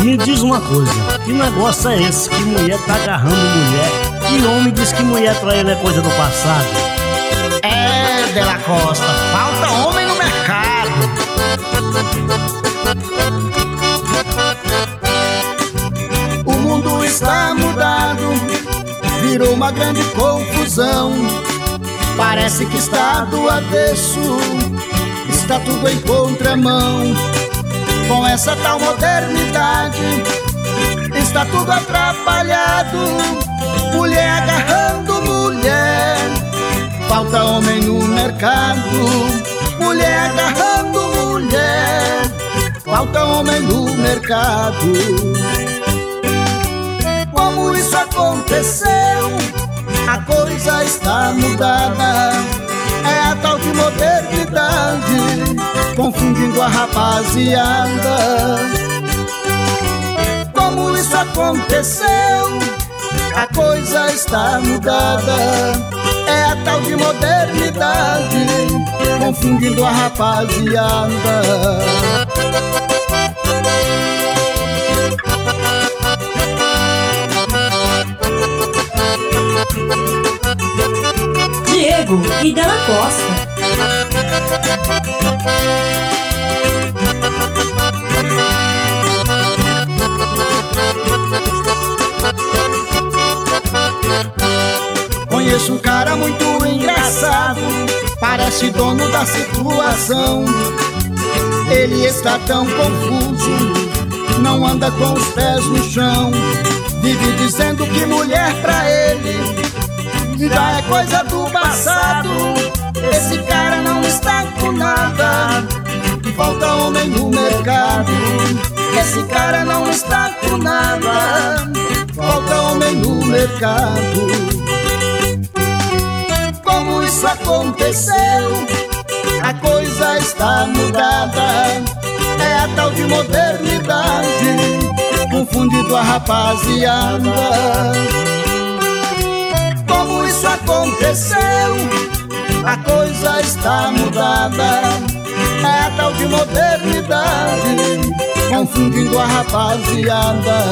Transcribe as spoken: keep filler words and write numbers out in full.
Me diz uma coisa, que negócio é esse que mulher tá agarrando mulher e homem diz que mulher pra ele é coisa do passado? É, Dela Costa, falta homem no mercado. O mundo está mudado, virou uma grande confusão. Parece que está do avesso, está tudo em contramão. Com essa tal modernidade, está tudo atrapalhado. Mulher agarrando mulher, falta homem no mercado. Mulher agarrando mulher, falta homem no mercado. Como isso aconteceu? A coisa está mudada. É a tal de modernidade, confundindo a rapaziada. Como isso aconteceu? A coisa está mudada. É a tal de modernidade, confundindo a rapaziada. Diego e Dela Costa. Conheço um cara muito engraçado, parece dono da situação. Ele está tão confuso, não anda com os pés no chão. Vive dizendo que mulher pra ele já é coisa do passado. Esse cara não está com nada, falta homem no mercado. Esse cara não está com nada, falta homem no mercado. Como isso aconteceu? A coisa está mudada. É a tal de modernidade, confundindo a rapaziada. Como isso aconteceu? A coisa está mudada. É a tal de modernidade, confundindo a rapaziada.